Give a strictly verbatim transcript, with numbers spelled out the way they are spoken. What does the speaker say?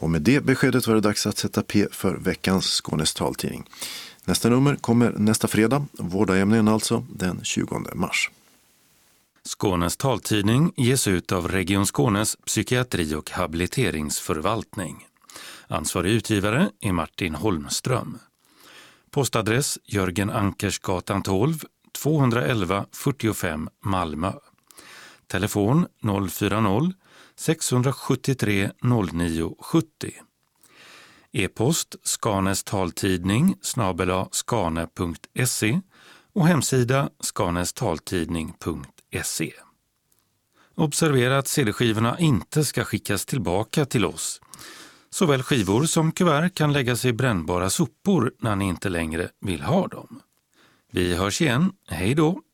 Och med det beskedet var det dags att sätta P för veckans Skånes taltidning. Nästa nummer kommer nästa fredag, vårdagjämningen alltså, den tjugonde mars. Skånes taltidning ges ut av Region Skånes psykiatri- och habiliteringsförvaltning. Ansvarig utgivare är Martin Holmström. Postadress Jörgen Ankersgatan tolv, tvåhundraelva fyrtiofem Malmö. Telefon noll fyra noll sex sju tre noll nio sju noll. E-post Skanes taltidning snabel-a skane punkt se och hemsida skanestaltidning punkt se. Observera att C D-skivorna inte ska skickas tillbaka till oss. Såväl skivor som kuvert kan läggas i brännbara sopor när ni inte längre vill ha dem. Vi hörs igen. Hej då!